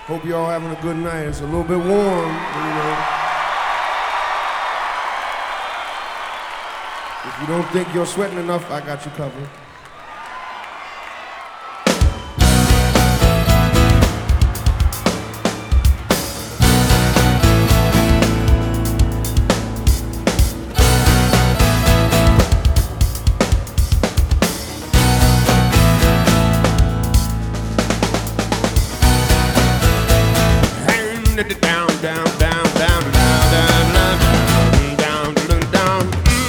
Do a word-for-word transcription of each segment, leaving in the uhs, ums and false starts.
Hope you all having a good night. It's a little bit warm, you know. If you don't think you're sweating enough, I got you covered. Down, down, down, down, down, down, down, down, down, down,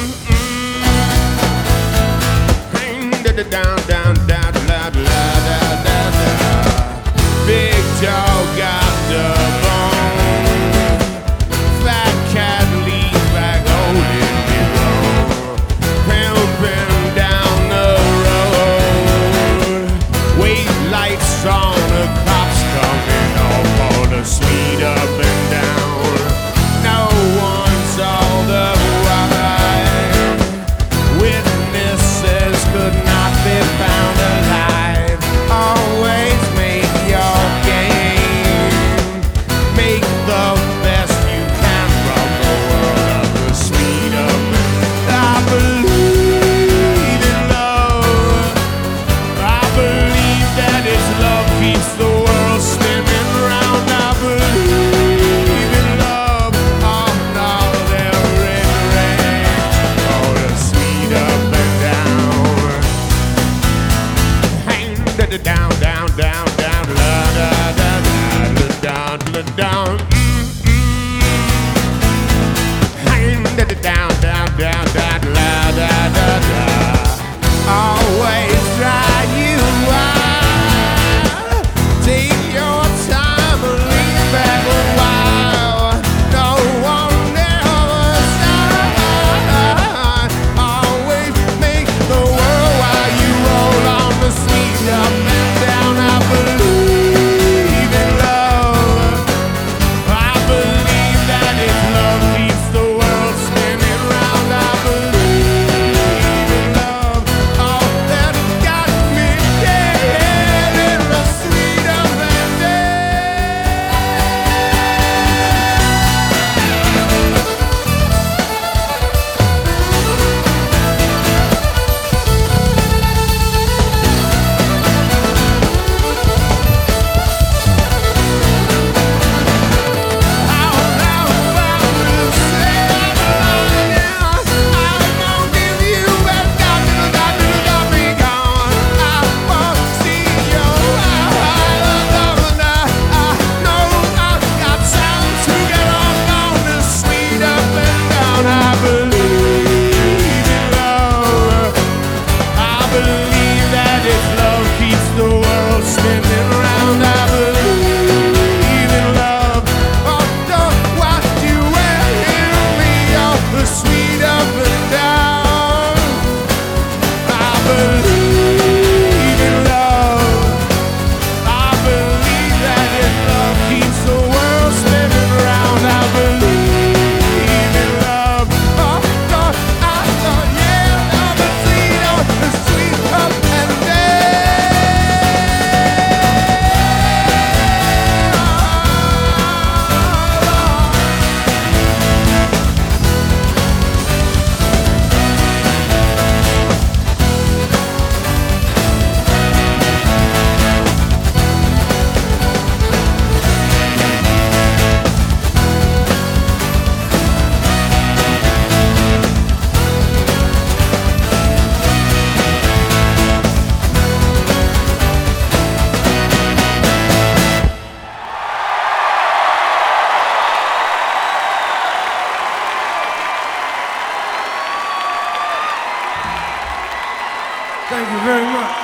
down, down, down, down, down, down. Big dog got the bone. Fat cat leaves back holding me wrong. Pimping down the road. Wait lights on, the cops coming off all the speed up and down. No one's all the while. Witnesses could not be found alive. Always make your game. Make the best you can from the world of the speed up. I believe in love. I believe that it's love keeps the world spinning round. I believe in love. Oh no, they're in rain. Oh, the speed up and down. Hang down, down, down, down, da da da da down, down. Hang down, down, down, down, da da da da. Always try you out. Take your time, lean back a while. No one ever stop. Always make the world while you roll on the speed up and down. I believe in love. I believe that if love keeps the world spinning round. I believe in love. Oh, that got me dead in the speed up and thank you very much.